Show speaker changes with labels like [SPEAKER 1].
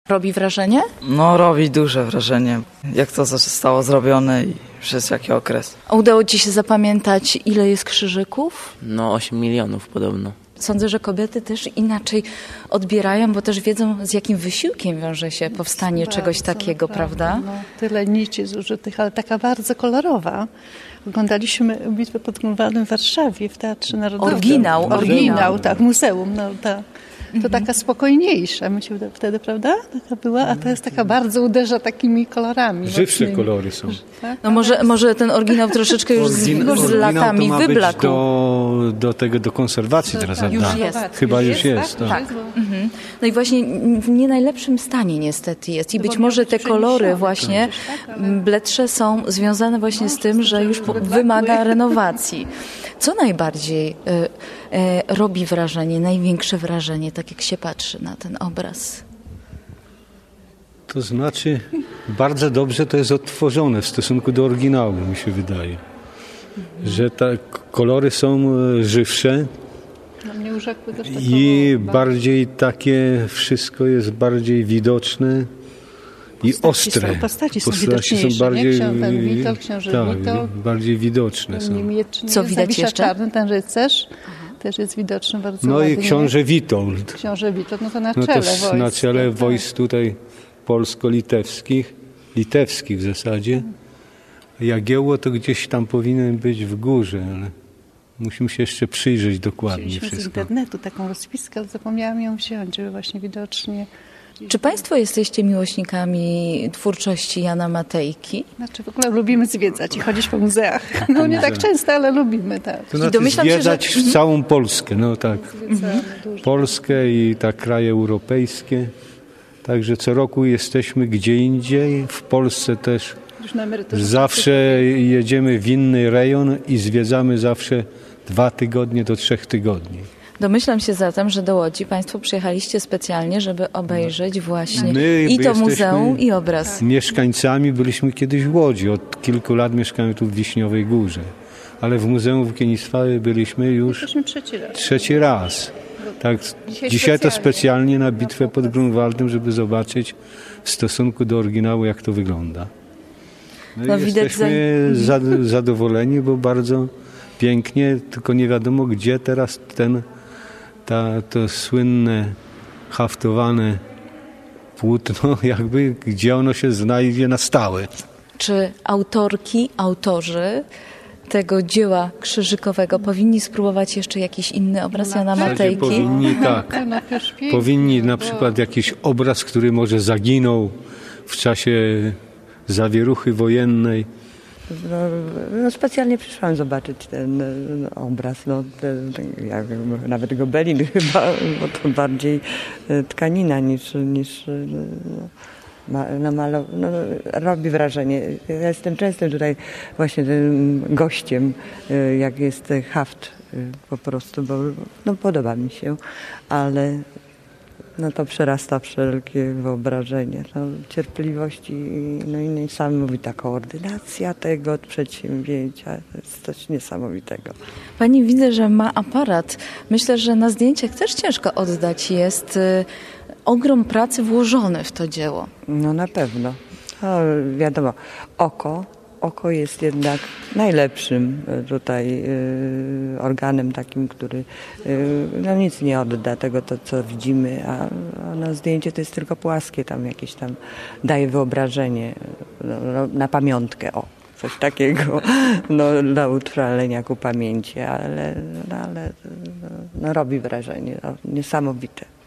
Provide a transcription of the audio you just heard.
[SPEAKER 1] Robi wrażenie?
[SPEAKER 2] No robi duże wrażenie, jak to zostało zrobione i przez jaki okres.
[SPEAKER 1] A udało ci się zapamiętać, ile jest krzyżyków?
[SPEAKER 3] No 8 milionów podobno.
[SPEAKER 1] Sądzę, że kobiety też inaczej odbierają, bo też wiedzą, z jakim wysiłkiem wiąże się powstanie czegoś takiego, prawda?
[SPEAKER 4] No, tyle nici zużytych, ale taka bardzo kolorowa. Oglądaliśmy bitwę pod Grunwaldem w Warszawie w Teatrze Narodowym. Oryginał, tak, muzeum. No, to taka spokojniejsza, mi się wtedy, prawda? Taka była, a to jest taka bardzo uderza takimi kolorami.
[SPEAKER 5] Żywsze
[SPEAKER 4] mocnymi.
[SPEAKER 5] Kolory są.
[SPEAKER 4] Tak?
[SPEAKER 1] No może ten oryginał troszeczkę już z latami
[SPEAKER 5] to ma
[SPEAKER 1] wyblakł.
[SPEAKER 5] być do konserwacji teraz.
[SPEAKER 1] Już jest.
[SPEAKER 5] Chyba już jest, tak.
[SPEAKER 1] Tak. No i właśnie w nie najlepszym stanie niestety jest. I być może te kolory właśnie bledsze są związane właśnie z tym, że już wymaga renowacji. Co najbardziej robi wrażenie, największe wrażenie, tak jak się patrzy na ten obraz?
[SPEAKER 5] To znaczy, bardzo dobrze to jest odtworzone w stosunku do oryginału, mi się wydaje. Że te kolory są żywsze i bardziej takie, wszystko jest bardziej widoczne i ostre.
[SPEAKER 4] Postaci są widoczniejsze,
[SPEAKER 5] bardziej,
[SPEAKER 4] książę Witold,
[SPEAKER 5] bardziej widoczne są.
[SPEAKER 1] Co widać jeszcze?
[SPEAKER 4] Czarny, ten rycerz, też jest widoczny bardzo
[SPEAKER 5] No
[SPEAKER 4] ładnie.
[SPEAKER 5] i książę Witold.
[SPEAKER 4] Książę Witold, no to na
[SPEAKER 5] No
[SPEAKER 4] czele
[SPEAKER 5] to
[SPEAKER 4] wojsk.
[SPEAKER 5] na czele
[SPEAKER 4] tak.
[SPEAKER 5] wojsk tutaj polsko-litewskich, litewskich w zasadzie. Jagiełło to gdzieś tam powinien być w górze, ale musimy się jeszcze przyjrzeć dokładnie
[SPEAKER 4] Chcieliśmy z
[SPEAKER 5] wszystko.
[SPEAKER 4] internetu taką rozpiskę, ale zapomniałam ją wziąć, żeby właśnie widocznie...
[SPEAKER 1] Czy państwo jesteście miłośnikami twórczości Jana Matejki?
[SPEAKER 4] Znaczy w ogóle lubimy zwiedzać i chodzić po muzeach. No nie tak często, ale lubimy, tak.
[SPEAKER 5] To znaczy
[SPEAKER 1] domyślam się,
[SPEAKER 5] zwiedzać w całą Polskę, no tak.
[SPEAKER 4] Zwiedzamy dużo.
[SPEAKER 5] Polskę i tak kraje europejskie. Także co roku jesteśmy gdzie indziej. W Polsce też
[SPEAKER 4] Już na emeryturze.
[SPEAKER 5] zawsze jedziemy w inny rejon i zwiedzamy zawsze 2 tygodnie do 3 tygodni.
[SPEAKER 1] Domyślam się zatem, że do Łodzi państwo przyjechaliście specjalnie, żeby obejrzeć właśnie
[SPEAKER 5] My
[SPEAKER 1] i to
[SPEAKER 5] jesteśmy
[SPEAKER 1] muzeum, i obraz.
[SPEAKER 5] Mieszkańcami byliśmy kiedyś w Łodzi. Od kilku lat mieszkamy tu w Wiśniowej Górze. Ale w Muzeum Włókiennictwa byliśmy już
[SPEAKER 4] Jesteśmy
[SPEAKER 5] trzeci raz. Tak, dzisiaj to specjalnie na bitwę pod Grunwaldem, żeby zobaczyć w stosunku do oryginału, jak to wygląda.
[SPEAKER 1] No, widać
[SPEAKER 5] jesteśmy zadowoleni, bo bardzo pięknie, tylko nie wiadomo, gdzie teraz to słynne, haftowane płótno, jakby, gdzie ono się znajdzie na stałe.
[SPEAKER 1] Czy autorzy tego dzieła krzyżykowego powinni spróbować jeszcze jakiś inny obraz Jana Matejki?
[SPEAKER 5] Powinni, tak. Powinni na przykład jakiś obraz, który może zaginął w czasie zawieruchy wojennej.
[SPEAKER 6] No specjalnie przyszłam zobaczyć ten obraz. Ja nawet gobelin chyba, bo to bardziej tkanina niż robi wrażenie. Ja jestem często tutaj właśnie tym gościem, jak jest haft po prostu, bo podoba mi się, ale to przerasta wszelkie wyobrażenie. Cierpliwość i niesamowita koordynacja tego przedsięwzięcia. To jest coś niesamowitego.
[SPEAKER 1] Pani widzę, że ma aparat. Myślę, że na zdjęciach też ciężko oddać. Jest ogrom pracy włożony w to dzieło.
[SPEAKER 6] No na pewno. Wiadomo, oko jest jednak najlepszym tutaj organem takim, który nic nie odda tego, co widzimy, a zdjęcie to jest tylko płaskie, tam jakieś tam daje wyobrażenie na pamiątkę, coś takiego, dla utrwalenia ku pamięci, ale robi wrażenie, niesamowite.